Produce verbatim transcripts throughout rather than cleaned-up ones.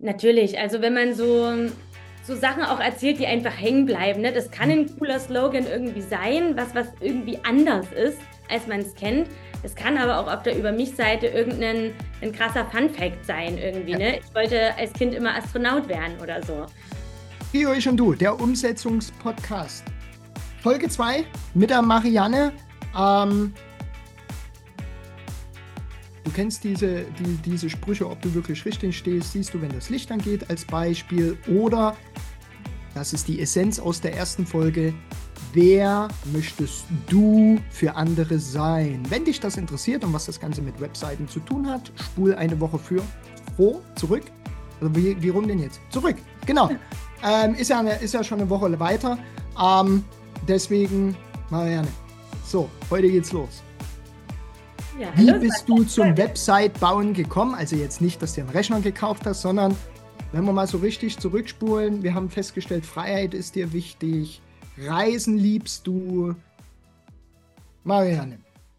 Natürlich, also wenn man so, so Sachen auch erzählt, die einfach hängen bleiben, ne? Das kann ein cooler Slogan irgendwie sein, was, was irgendwie anders ist, als man es kennt. Es kann aber auch auf der Über mich-Seite irgendein ein krasser Fun-Fact sein irgendwie, Ja. ne? Ich wollte als Kind immer Astronaut werden oder so. Rio, ich und du, der Umsetzungspodcast. Folge zwei mit der Marianne. Ähm, du kennst diese, die, diese Sprüche, ob du wirklich richtig stehst, siehst du, wenn das Licht angeht, als Beispiel. Oder, das ist die Essenz aus der ersten Folge, wer möchtest du für andere sein? Wenn dich das interessiert und was das Ganze mit Webseiten zu tun hat, spul eine Woche für, vor, zurück. Also wie, wie rum denn jetzt? Zurück, genau. Ähm, ist, ja eine, ist ja schon eine Woche weiter. Ähm, deswegen, Marianne. So, heute geht's los. Ja, Wie hallo bist Sascha. du zum Website-Bauen gekommen? Also jetzt nicht, dass du einen Rechner gekauft hast, sondern wenn wir mal so richtig zurückspulen, wir haben festgestellt, Freiheit ist dir wichtig, Reisen liebst du. Marianne.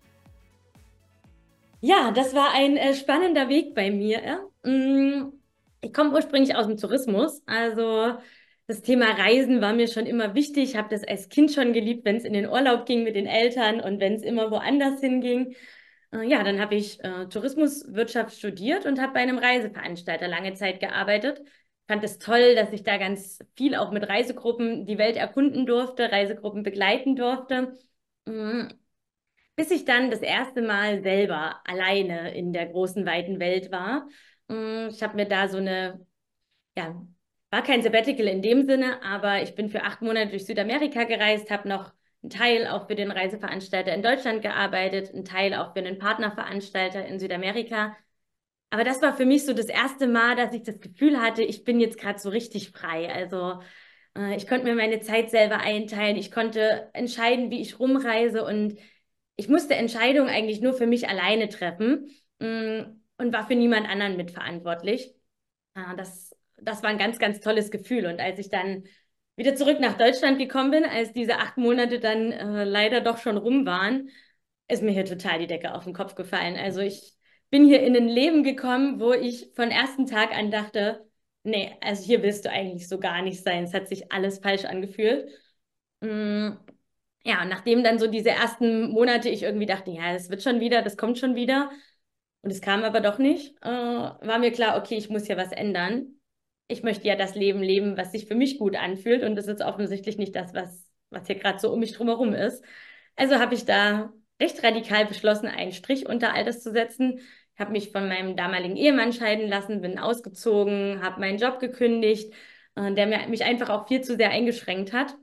Ja, das war ein äh, spannender Weg bei mir. Ja? Mm, Ich komme ursprünglich aus dem Tourismus, also das Thema Reisen war mir schon immer wichtig. Ich habe das als Kind schon geliebt, wenn es in den Urlaub ging mit den Eltern und wenn es immer woanders hinging. Äh, ja, dann habe ich äh, Tourismuswirtschaft studiert und habe bei einem Reiseveranstalter lange Zeit gearbeitet. Fand es toll, dass ich da ganz viel auch mit Reisegruppen die Welt erkunden durfte, Reisegruppen begleiten durfte. Mm, Bis ich dann das erste Mal selber alleine in der großen, weiten Welt war. Mm, Ich habe mir da so eine, ja, war kein Sabbatical in dem Sinne, aber ich bin für acht Monate durch Südamerika gereist, habe noch einen Teil auch für den Reiseveranstalter in Deutschland gearbeitet, einen Teil auch für einen Partnerveranstalter in Südamerika. Aber das war für mich so das erste Mal, dass ich das Gefühl hatte, ich bin jetzt gerade so richtig frei. Also äh, ich konnte mir meine Zeit selber einteilen, ich konnte entscheiden, wie ich rumreise und ich musste Entscheidungen eigentlich nur für mich alleine treffen, mh, und war für niemand anderen mitverantwortlich. Ah, das, das war ein ganz, ganz tolles Gefühl. Und als ich dann wieder zurück nach Deutschland gekommen bin, als diese acht Monate dann äh, leider doch schon rum waren, ist mir hier total die Decke auf den Kopf gefallen. Also ich bin hier in ein Leben gekommen, wo ich von ersten Tag an dachte, nee, also hier willst du eigentlich so gar nicht sein. Es hat sich alles falsch angefühlt. Mm, ja, und nachdem dann so diese ersten Monate ich irgendwie dachte, ja, das wird schon wieder, das kommt schon wieder, und es kam aber doch nicht, äh, war mir klar, okay, ich muss hier was ändern. Ich möchte ja das Leben leben, was sich für mich gut anfühlt, und das ist offensichtlich nicht das, was, was hier gerade so um mich drumherum ist. Also habe ich da recht radikal beschlossen, einen Strich unter all das zu setzen. Ich habe mich von meinem damaligen Ehemann scheiden lassen, bin ausgezogen, habe meinen Job gekündigt, äh, der mir, mich einfach auch viel zu sehr eingeschränkt hat.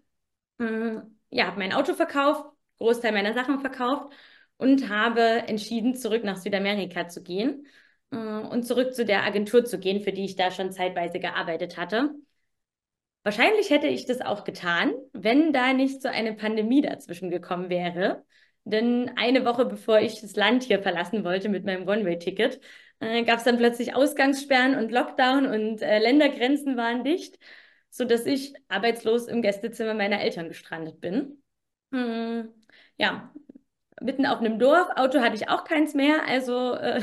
Mm, Ja, habe mein Auto verkauft, Großteil meiner Sachen verkauft und habe entschieden, zurück nach Südamerika zu gehen, äh, und zurück zu der Agentur zu gehen, für die ich da schon zeitweise gearbeitet hatte. Wahrscheinlich hätte ich das auch getan, wenn da nicht so eine Pandemie dazwischen gekommen wäre. Denn eine Woche bevor ich das Land hier verlassen wollte mit meinem One-Way-Ticket, äh, gab es dann plötzlich Ausgangssperren und Lockdown, und äh, Ländergrenzen waren dicht, sodass ich arbeitslos im Gästezimmer meiner Eltern gestrandet bin. Hm, ja, mitten auf einem Dorf. Auto hatte ich auch keins mehr. Also äh,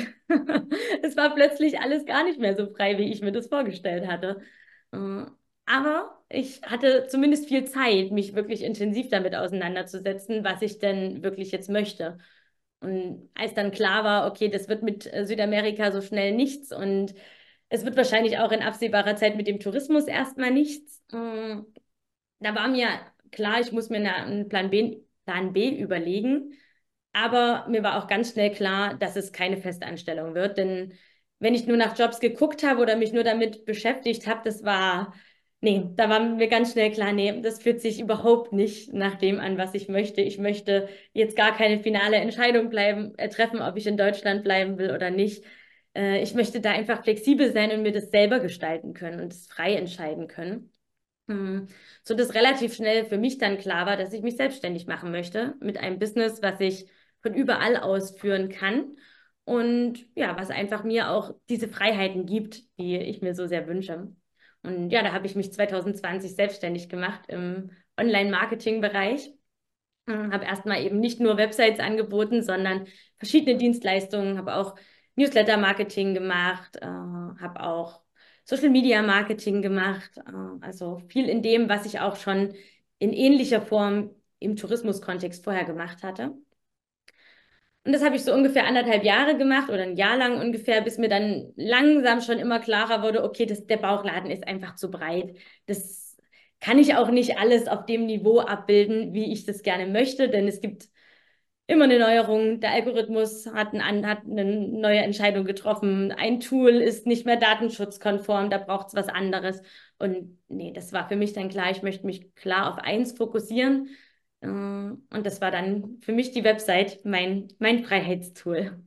es war plötzlich alles gar nicht mehr so frei, wie ich mir das vorgestellt hatte. Äh, aber ich hatte zumindest viel Zeit, mich wirklich intensiv damit auseinanderzusetzen, was ich denn wirklich jetzt möchte. Und als dann klar war, okay, das wird mit äh, Südamerika so schnell nichts, und es wird wahrscheinlich auch in absehbarer Zeit mit dem Tourismus erstmal nichts, äh, da war mir klar, ich muss mir eine, einen Plan B, Plan B überlegen. Aber mir war auch ganz schnell klar, dass es keine Festanstellung wird. Denn wenn ich nur nach Jobs geguckt habe oder mich nur damit beschäftigt habe, das war, nee, da war mir ganz schnell klar, nee, das fühlt sich überhaupt nicht nach dem an, was ich möchte. Ich möchte jetzt gar keine finale Entscheidung bleiben, äh, treffen, ob ich in Deutschland bleiben will oder nicht. Äh, ich möchte da einfach flexibel sein und mir das selber gestalten können und es frei entscheiden können. Hm. So dass relativ schnell für mich dann klar war, dass ich mich selbstständig machen möchte mit einem Business, was ich von überall aus führen kann und ja, was einfach mir auch diese Freiheiten gibt, die ich mir so sehr wünsche. Und ja, da habe ich mich zwanzig zwanzig selbstständig gemacht im Online-Marketing-Bereich. Hm, Habe erstmal eben nicht nur Websites angeboten, sondern verschiedene Dienstleistungen, habe auch Newsletter-Marketing gemacht, äh, habe auch Social Media Marketing gemacht, äh, also viel in dem, was ich auch schon in ähnlicher Form im Tourismuskontext vorher gemacht hatte. Und das habe ich so ungefähr anderthalb Jahre gemacht oder ein Jahr lang ungefähr, bis mir dann langsam schon immer klarer wurde, okay, das, der Bauchladen ist einfach zu breit. Das kann ich auch nicht alles auf dem Niveau abbilden, wie ich das gerne möchte, denn es gibt immer eine Neuerung. Der Algorithmus hat, ein, hat eine neue Entscheidung getroffen. Ein Tool ist nicht mehr datenschutzkonform, da braucht es was anderes. Und nee, das war für mich dann klar, ich möchte mich klar auf eins fokussieren. Äh, Und das war dann für mich die Website, mein, mein Freiheitstool.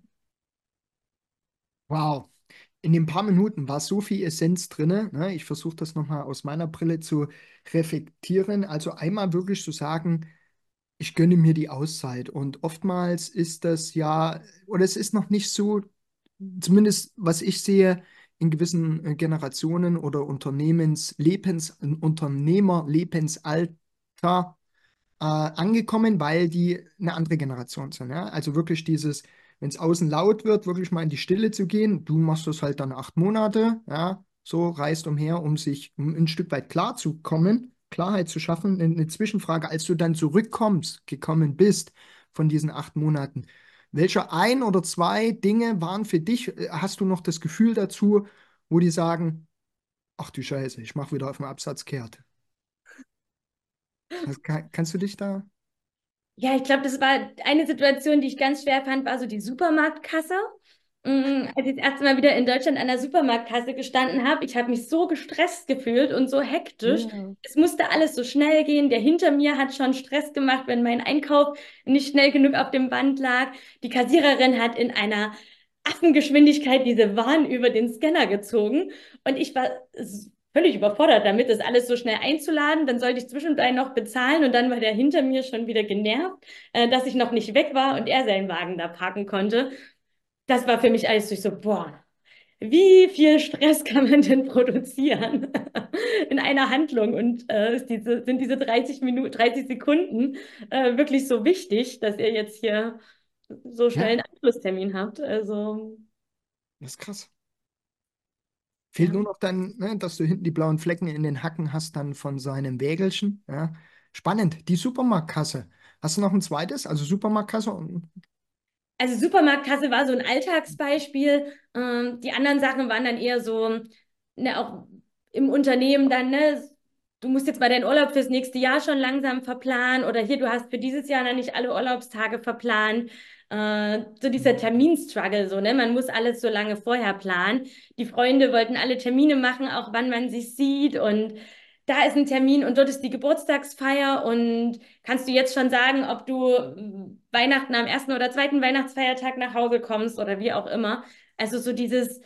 Wow. In den paar Minuten war so viel Essenz drin. Ne? Ich versuche das nochmal aus meiner Brille zu reflektieren. Also einmal wirklich zu sagen, ich gönne mir die Auszeit. Und oftmals ist das ja, oder es ist noch nicht so, zumindest was ich sehe, in gewissen äh, Generationen oder Unternehmenslebens, Unternehmerlebensalter äh, angekommen, weil die eine andere Generation sind. Ja? Also wirklich dieses, wenn es außen laut wird, wirklich mal in die Stille zu gehen. Du machst das halt dann acht Monate, ja, so reist umher, um sich, um ein Stück weit klar zu kommen, Klarheit zu schaffen. Eine, eine Zwischenfrage, als du dann zurückkommst, gekommen bist von diesen acht Monaten. Welche ein oder zwei Dinge waren für dich, äh, hast du noch das Gefühl dazu, wo die sagen, ach du Scheiße, ich mache wieder auf den Absatz kehrt. Also, kann, kannst du dich da? Ja, ich glaube, das war eine Situation, die ich ganz schwer fand, war so die Supermarktkasse. Mm, Als ich das erste Mal wieder in Deutschland an der Supermarktkasse gestanden habe, ich habe mich so gestresst gefühlt und so hektisch. Ja. Es musste alles so schnell gehen. Der hinter mir hat schon Stress gemacht, wenn mein Einkauf nicht schnell genug auf dem Band lag. Die Kassiererin hat in einer Affengeschwindigkeit diese Waren über den Scanner gezogen und ich war s- völlig überfordert damit, das alles so schnell einzuladen. Dann sollte ich zwischendurch noch bezahlen und dann war der hinter mir schon wieder genervt, äh, dass ich noch nicht weg war und er seinen Wagen da parken konnte. Das war für mich alles durch so, boah, wie viel Stress kann man denn produzieren in einer Handlung? Und äh, ist diese, sind diese dreißig Minuten, dreißig Sekunden äh, wirklich so wichtig, dass ihr jetzt hier so schnell Ja, einen Anschlusstermin habt? Also, das ist krass. Fehlt ja. nur noch dann, ne, dass du hinten die blauen Flecken in den Hacken hast, dann von seinem Wägelchen. Ja. Spannend. Die Supermarktkasse. Hast du noch ein zweites? Also Supermarktkasse und Also Supermarktkasse war so ein Alltagsbeispiel. Ähm, die anderen Sachen waren dann eher so, ne, auch im Unternehmen dann, ne, du musst jetzt mal deinen Urlaub fürs nächste Jahr schon langsam verplanen oder hier, du hast für dieses Jahr noch nicht alle Urlaubstage verplant. Äh, so dieser Terminstruggle, so, ne, man muss alles so lange vorher planen. Die Freunde wollten alle Termine machen, auch wann man sich sieht und da ist ein Termin und dort ist die Geburtstagsfeier und kannst du jetzt schon sagen, ob du äh, Weihnachten am ersten oder zweiten Weihnachtsfeiertag nach Hause kommst oder wie auch immer? Also so dieses,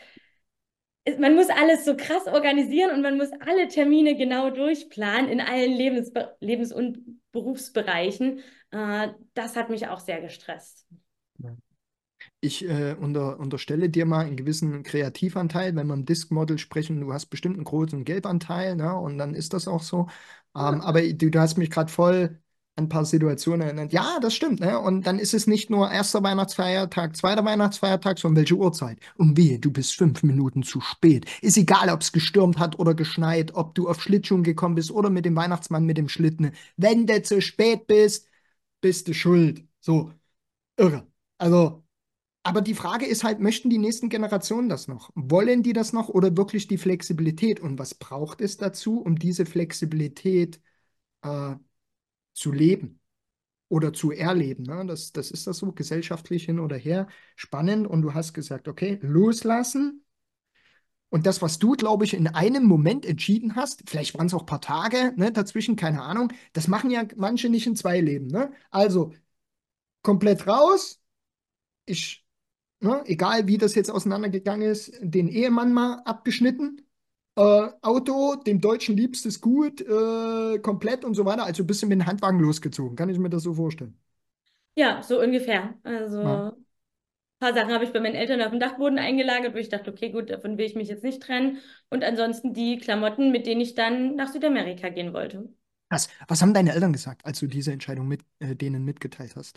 man muss alles so krass organisieren und man muss alle Termine genau durchplanen in allen Lebens Lebens- und Berufsbereichen. Äh, das hat mich auch sehr gestresst. ja. Ich äh, unter, unterstelle dir mal einen gewissen Kreativanteil, wenn wir im Disk-Model sprechen, du hast bestimmt einen großen Gelbanteil, ne? Und dann ist das auch so. Ähm, aber du, du hast mich gerade voll an ein paar Situationen erinnert. Ja, das stimmt, ne? Und dann ist es nicht nur erster Weihnachtsfeiertag, zweiter Weihnachtsfeiertag, sondern welche Uhrzeit? Und wehe, du bist fünf Minuten zu spät. Ist egal, ob es gestürmt hat oder geschneit, ob du auf Schlittschuhen gekommen bist oder mit dem Weihnachtsmann mit dem Schlitten. Wenn du zu spät bist, bist du schuld. So, irre. Also. Aber die Frage ist halt, möchten die nächsten Generationen das noch? Wollen die das noch oder wirklich die Flexibilität? Und was braucht es dazu, um diese Flexibilität äh, zu leben oder zu erleben? Ne? Das, das ist das so, gesellschaftlich hin oder her. Spannend. Und du hast gesagt, okay, loslassen. Und das, was du, glaube ich, in einem Moment entschieden hast, vielleicht waren es auch ein paar Tage, ne, dazwischen, keine Ahnung, das machen ja manche nicht in zwei Leben. Ne? Also komplett raus. Ich ne, egal wie das jetzt auseinandergegangen ist, den Ehemann mal abgeschnitten. Äh, Auto, dem Deutschen liebstes Gut, äh, komplett und so weiter. Also ein bisschen mit dem Handwagen losgezogen. Kann ich mir das so vorstellen? Ja, so ungefähr. Also Ja. ein paar Sachen habe ich bei meinen Eltern auf dem Dachboden eingelagert, wo ich dachte, okay, gut, davon will ich mich jetzt nicht trennen. Und ansonsten die Klamotten, mit denen ich dann nach Südamerika gehen wollte. Was, was haben deine Eltern gesagt, als du diese Entscheidung mit äh, denen mitgeteilt hast?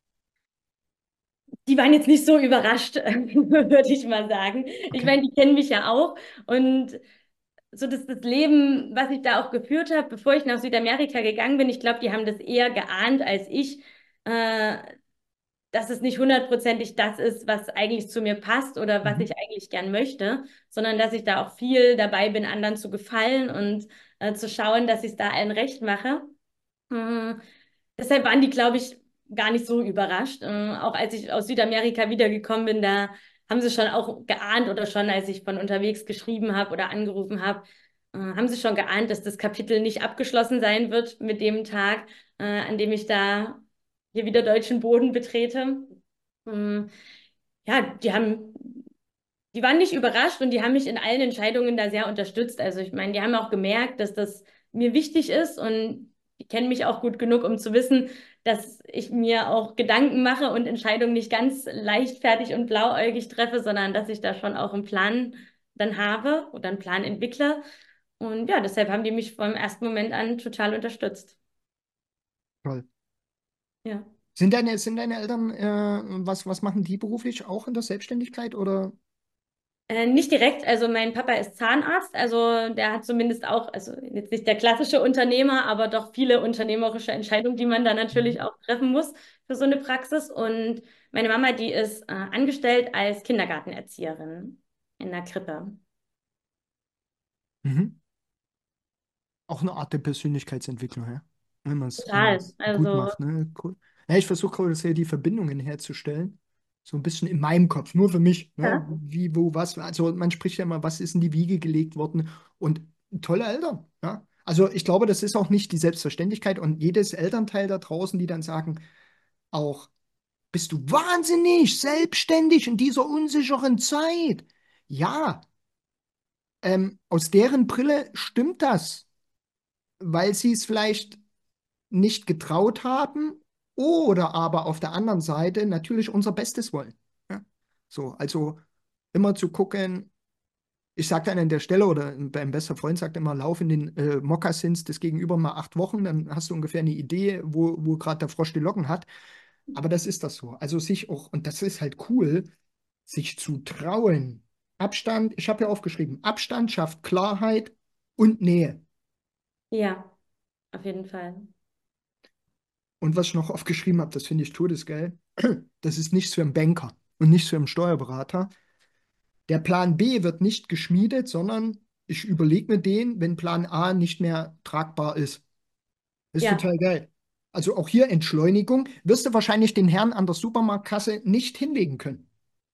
Die waren jetzt nicht so überrascht, würde ich mal sagen. Ich Okay. meine, die kennen mich ja auch und so das, das Leben, was ich da auch geführt habe, bevor ich nach Südamerika gegangen bin, ich glaube, die haben das eher geahnt als ich, äh, dass es nicht hundertprozentig das ist, was eigentlich zu mir passt oder was Mhm. ich eigentlich gern möchte, sondern dass ich da auch viel dabei bin, anderen zu gefallen und äh, zu schauen, dass ich es da allen recht mache. Mhm. Deshalb waren die, glaube ich, gar nicht so überrascht. Äh, auch als ich aus Südamerika wiedergekommen bin, da haben sie schon auch geahnt oder schon, als ich von unterwegs geschrieben habe oder angerufen habe, äh, haben sie schon geahnt, dass das Kapitel nicht abgeschlossen sein wird mit dem Tag, äh, an dem ich da hier wieder deutschen Boden betrete. Ähm, ja, die haben die waren nicht überrascht und die haben mich in allen Entscheidungen da sehr unterstützt. Also ich meine, die haben auch gemerkt, dass das mir wichtig ist und die kennen mich auch gut genug, um zu wissen, dass ich mir auch Gedanken mache und Entscheidungen nicht ganz leichtfertig und blauäugig treffe, sondern dass ich da schon auch einen Plan dann habe oder einen Plan entwickle. Und ja, deshalb haben die mich vom ersten Moment an total unterstützt. Toll. Ja. Sind deine, sind deine Eltern, äh, was, was machen die beruflich? Auch in der Selbstständigkeit oder? Äh, nicht direkt, also mein Papa ist Zahnarzt, also der hat zumindest auch, also jetzt nicht der klassische Unternehmer, aber doch viele unternehmerische Entscheidungen, die man da natürlich Mhm. auch treffen muss für so eine Praxis. Und meine Mama, die ist äh, angestellt als Kindergartenerzieherin in der Krippe. Mhm. Auch eine Art der Persönlichkeitsentwicklung, ja? Wenn man es, wenn man Total. es gut Also, macht, ne? Cool. Ja, ich versuche gerade sehr die Verbindungen herzustellen. So ein bisschen in meinem Kopf, nur für mich, ne? ja, Wie, wo, was. Also man spricht ja immer, was ist in die Wiege gelegt worden? Und tolle Eltern, ja. Also ich glaube, das ist auch nicht die Selbstverständlichkeit und jedes Elternteil da draußen, die dann sagen, auch, bist du wahnsinnig, selbstständig in dieser unsicheren Zeit? Ja, ähm, aus deren Brille stimmt das, weil sie es vielleicht nicht getraut haben oder aber auf der anderen Seite natürlich unser Bestes wollen. Ja? So, also immer zu gucken, ich sage dann an der Stelle oder beim bester Freund sagt immer, lauf in den äh, Mokassins des Gegenüber mal acht Wochen, dann hast du ungefähr eine Idee, wo, wo gerade der Frosch die Locken hat. Aber das ist das so. Also sich auch, und das ist halt cool, sich zu trauen. Abstand, ich habe ja aufgeschrieben, Abstand schafft Klarheit und Nähe. ja, auf jeden Fall. Und was ich noch aufgeschrieben habe, das finde ich todesgeil, das ist nichts für einen Banker und nichts für einen Steuerberater. Der Plan B wird nicht geschmiedet, sondern ich überlege mir den, wenn Plan A nicht mehr tragbar ist. Das ist Ja, total geil. Also auch hier Entschleunigung. Wirst du wahrscheinlich den Herrn an der Supermarktkasse nicht hinlegen können.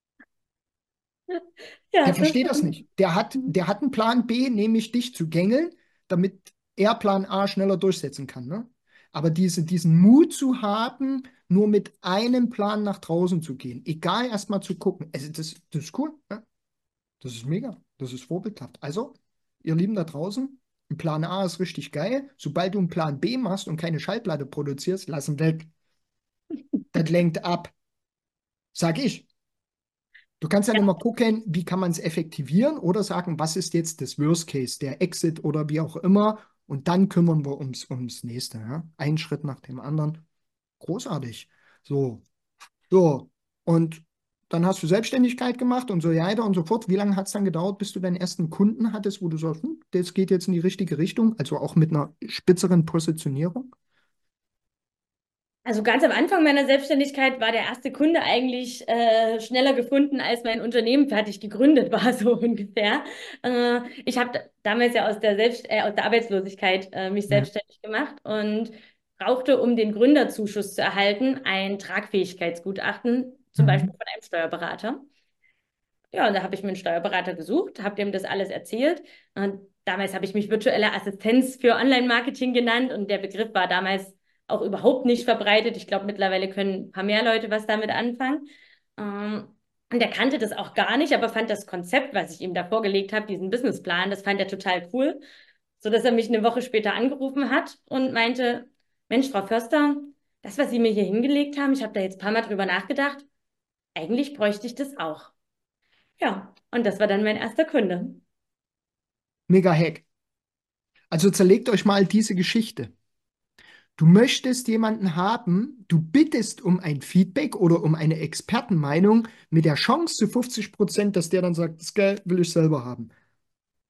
ja, Der das versteht das stimmt. nicht. Der hat, der hat einen Plan B, nämlich dich zu gängeln, damit er Plan A schneller durchsetzen kann. Ne? Aber diese, diesen Mut zu haben, nur mit einem Plan nach draußen zu gehen, egal erstmal zu gucken, also das, das ist cool. Ne? Das ist mega. Das ist vorbildhaft. Also, ihr Lieben da draußen, ein Plan A ist richtig geil. Sobald du einen Plan B machst und keine Schallplatte produzierst, lass ihn weg. Das lenkt ab, sag ich. Du kannst dann immer gucken, wie kann man es effektivieren oder sagen, was ist jetzt das Worst Case, der Exit oder wie auch immer. Und dann kümmern wir ums, ums Nächste. Ja? Ein Schritt nach dem anderen. Großartig. So, so. Und dann hast du Selbstständigkeit gemacht und so weiter und so fort. Wie lange hat es dann gedauert, bis du deinen ersten Kunden hattest, wo du sagst, hm, das geht jetzt in die richtige Richtung, also auch mit einer spitzeren Positionierung? Also ganz am Anfang meiner Selbstständigkeit war der erste Kunde eigentlich äh, schneller gefunden, als mein Unternehmen fertig gegründet war, so ungefähr. Äh, ich habe damals ja aus der, Selbst äh, aus der Arbeitslosigkeit äh, mich Ja. selbstständig gemacht und brauchte, um den Gründerzuschuss zu erhalten, ein Tragfähigkeitsgutachten, zum Beispiel Mhm. von einem Steuerberater. Ja, und da habe ich mir einen Steuerberater gesucht, habe dem das alles erzählt. Und damals habe ich mich virtuelle Assistenz für Online-Marketing genannt und der Begriff war damals auch überhaupt nicht verbreitet. Ich glaube, mittlerweile können ein paar mehr Leute was damit anfangen. Ähm, und er kannte das auch gar nicht, aber fand das Konzept, was ich ihm da vorgelegt habe, diesen Businessplan, das fand er total cool, sodass er mich eine Woche später angerufen hat und meinte, Mensch, Frau Förster, das, was Sie mir hier hingelegt haben, ich habe da jetzt ein paar Mal drüber nachgedacht, eigentlich bräuchte ich das auch. Ja, und das war dann mein erster Kunde. Mega Hack. Also zerlegt euch mal diese Geschichte. Du möchtest jemanden haben, du bittest um ein Feedback oder um eine Expertenmeinung mit der Chance zu fünfzig Prozent, dass der dann sagt, das Geld will ich selber haben.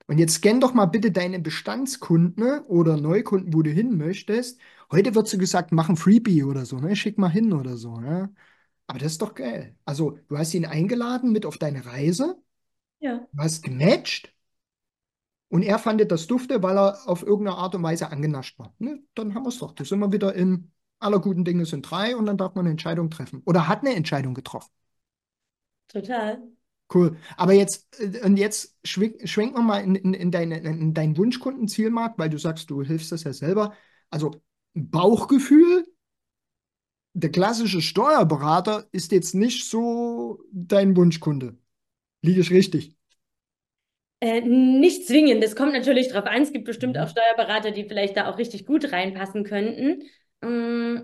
Und jetzt scan doch mal bitte deine Bestandskunden oder Neukunden, wo du hin möchtest. Heute wird so gesagt, mach ein Freebie oder so, ne? Schick mal hin oder so, ne? Aber das ist doch geil. Also, du hast ihn eingeladen mit auf deine Reise, Ja, du hast gematcht und er fand das dufte, weil er auf irgendeine Art und Weise angenascht war. Ne? Dann haben wir es doch. Da sind wir wieder in aller guten Dinge sind drei und dann darf man eine Entscheidung treffen. Oder hat eine Entscheidung getroffen. total. Cool. Aber jetzt, äh, und jetzt schwenk, schwenken wir mal in, in, in, deine, in deinen Wunschkundenzielmarkt, weil du sagst, du hilfst das ja selber. Also Bauchgefühl, der klassische Steuerberater ist jetzt nicht so dein Wunschkunde. Liege ich richtig? Äh, nicht zwingend. Es kommt natürlich drauf an. Es gibt bestimmt auch Mhm. Steuerberater, die vielleicht da auch richtig gut reinpassen könnten. Ähm,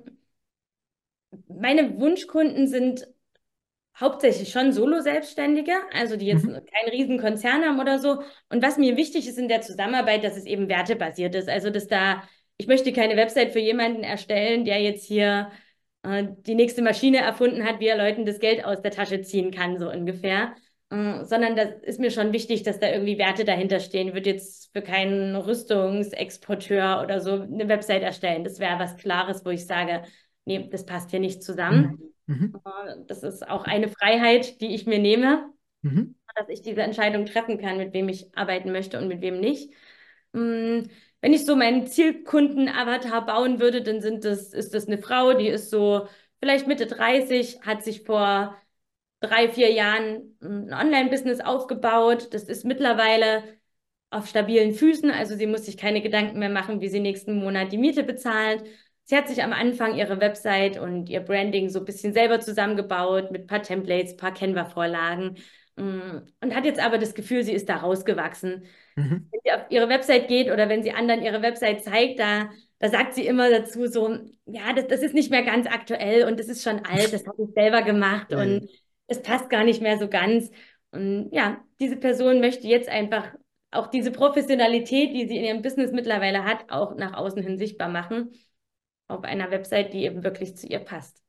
Meine Wunschkunden sind hauptsächlich schon Solo-Selbstständige, also die jetzt Mhm. keinen riesen Konzern haben oder so. Und was mir wichtig ist in der Zusammenarbeit, dass es eben wertebasiert ist. Also, dass da, ich möchte keine Website für jemanden erstellen, der jetzt hier äh, die nächste Maschine erfunden hat, wie er Leuten das Geld aus der Tasche ziehen kann, so ungefähr. Äh, sondern das ist mir schon wichtig, dass da irgendwie Werte dahinter stehen. Ich würde jetzt für keinen Rüstungsexporteur oder so eine Website erstellen. Das wäre was Klares, wo ich sage, nee, das passt hier nicht zusammen. Mhm. Mhm. Das ist auch eine Freiheit, die ich mir nehme, Mhm. dass ich diese Entscheidung treffen kann, mit wem ich arbeiten möchte und mit wem nicht. Mm, Wenn ich so meinen Zielkunden-Avatar bauen würde, dann sind das, ist das eine Frau, die ist so vielleicht Mitte dreißig, hat sich vor drei, vier Jahren ein Online-Business aufgebaut. Das ist mittlerweile auf stabilen Füßen, also sie muss sich keine Gedanken mehr machen, wie sie nächsten Monat die Miete bezahlt. Sie hat sich am Anfang ihre Website und ihr Branding so ein bisschen selber zusammengebaut mit ein paar Templates, ein paar Canva-Vorlagen mm, und hat jetzt aber das Gefühl, sie ist da rausgewachsen. Mhm. Wenn sie auf ihre Website geht oder wenn sie anderen ihre Website zeigt, da, da sagt sie immer dazu so, ja, das, das ist nicht mehr ganz aktuell und das ist schon alt, das habe ich selber gemacht Ja, ja. und es passt gar nicht mehr so ganz. Und ja, diese Person möchte jetzt einfach auch diese Professionalität, die sie in ihrem Business mittlerweile hat, auch nach außen hin sichtbar machen auf einer Website, die eben wirklich zu ihr passt.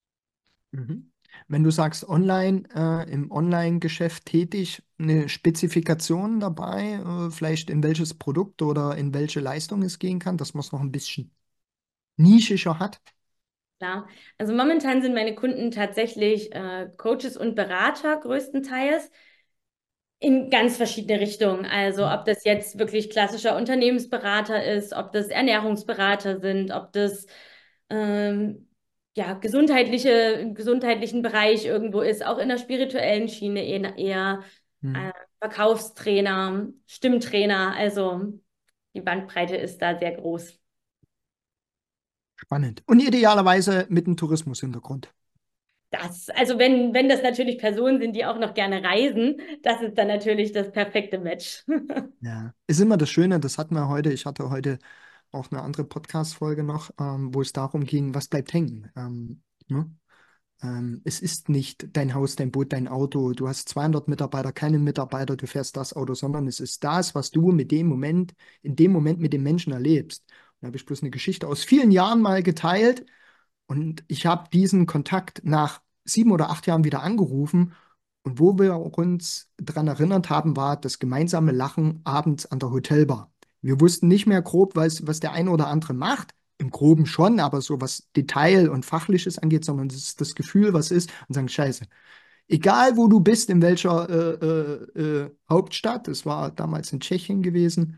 Mhm. Wenn du sagst online, äh, im Online-Geschäft tätig, eine Spezifikation dabei, äh, vielleicht in welches Produkt oder in welche Leistung es gehen kann, dass man es noch ein bisschen nischiger hat? Klar. Also momentan sind meine Kunden tatsächlich äh, Coaches und Berater größtenteils in ganz verschiedene Richtungen. Also Mhm. ob das jetzt wirklich klassischer Unternehmensberater ist, ob das Ernährungsberater sind, ob das ähm, ja, gesundheitliche, im gesundheitlichen Bereich irgendwo ist, auch in der spirituellen Schiene eher, eher Mhm. äh, Verkaufstrainer, Stimmtrainer. Also die Bandbreite ist da sehr groß. Spannend. Und idealerweise mit einem Tourismushintergrund. Das, also wenn, wenn das natürlich Personen sind, die auch noch gerne reisen, das ist dann natürlich das perfekte Match. Ja. Ist immer das Schöne, das hatten wir heute. Ich hatte heute auch eine andere Podcast-Folge noch, ähm, wo es darum ging, was bleibt hängen. Ähm, ne? Ähm, es ist nicht dein Haus, dein Boot, dein Auto. Du hast zweihundert Mitarbeiter, keinen Mitarbeiter, du fährst das Auto, sondern es ist das, was du mit dem Moment, in dem Moment mit dem Menschen erlebst. Da habe ich bloß eine Geschichte aus vielen Jahren mal geteilt und ich habe diesen Kontakt nach sieben oder acht Jahren wieder angerufen. Und wo wir uns daran erinnert haben, war das gemeinsame Lachen abends an der Hotelbar. Wir wussten nicht mehr grob, was, was der eine oder andere macht. Im Groben schon, aber so was Detail und Fachliches angeht, sondern es ist das Gefühl, was ist, und sagen, Scheiße. Egal, wo du bist, in welcher äh, äh, äh, Hauptstadt, es war damals in Tschechien gewesen,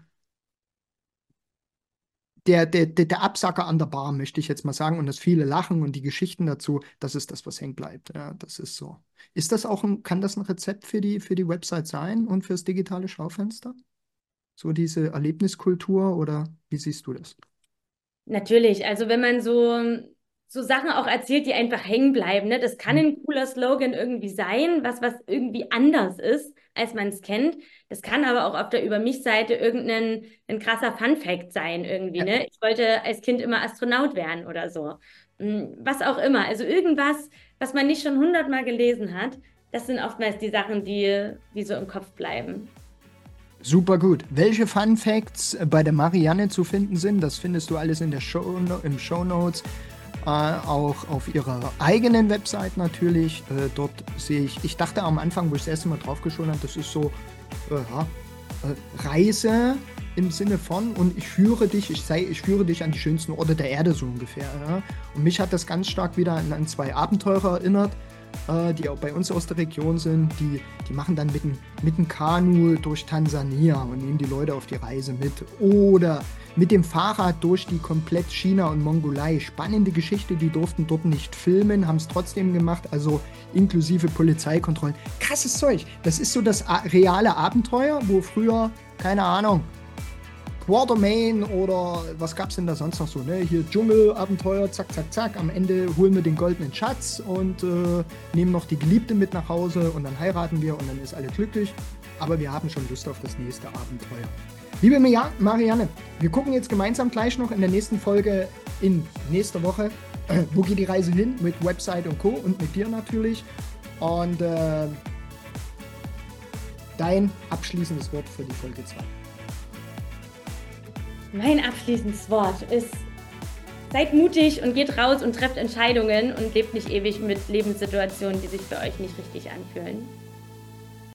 der, der, der, der Absacker an der Bar, möchte ich jetzt mal sagen, und das viele Lachen und die Geschichten dazu, das ist das, was hängen bleibt. Ja, das ist so. Ist das auch ein, kann das ein Rezept für die, für die Website sein und fürs digitale Schaufenster? So diese Erlebniskultur oder wie siehst du das? Natürlich, also wenn man so, so Sachen auch erzählt, die einfach hängen bleiben, ne? Das kann Hm. ein cooler Slogan irgendwie sein, was, was irgendwie anders ist, als man es kennt. Das kann aber auch auf der Über mich-Seite irgendein ein krasser Fun-Fact sein irgendwie, Ja, ne? Ich wollte als Kind immer Astronaut werden oder so. Hm, Was auch immer. Also irgendwas, was man nicht schon hundertmal gelesen hat, das sind oftmals die Sachen, die, die so im Kopf bleiben. super gut. Welche Fun Facts bei der Marianne zu finden sind, das findest du alles in der Show, im Show Notes. Äh, auch auf ihrer eigenen Website natürlich. Äh, dort sehe ich, ich dachte am Anfang, wo ich das erste Mal drauf geschaut habe, das ist so, äh, ja, äh, Reise im Sinne von, und ich führe dich, ich, sei, ich führe dich an die schönsten Orte der Erde, so ungefähr. Ja? Und mich hat das ganz stark wieder an, an zwei Abenteurer erinnert, äh, die auch bei uns aus der Region sind. Die, die machen dann mit dem, mit dem Kanu durch Tansania und nehmen die Leute auf die Reise mit. Oder mit dem Fahrrad durch die komplett China und Mongolei. Spannende Geschichte, die durften dort nicht filmen, haben es trotzdem gemacht, also inklusive Polizeikontrollen. Krasses Zeug. Das ist so das a- reale Abenteuer, wo früher, keine Ahnung, Quatermain oder was gab's denn da sonst noch so, ne? Hier Dschungelabenteuer, zack, zack, zack. Am Ende holen wir den goldenen Schatz und äh, nehmen noch die Geliebte mit nach Hause und dann heiraten wir und dann ist alle glücklich. Aber wir haben schon Lust auf das nächste Abenteuer. Liebe Marianne, wir gucken jetzt gemeinsam gleich noch in der nächsten Folge in nächster Woche, äh, wo geht die Reise hin mit Website und Co. und mit dir natürlich. Und äh, dein abschließendes Wort für die Folge zwei. Mein abschließendes Wort ist, seid mutig und geht raus und trefft Entscheidungen und lebt nicht ewig mit Lebenssituationen, die sich für euch nicht richtig anfühlen.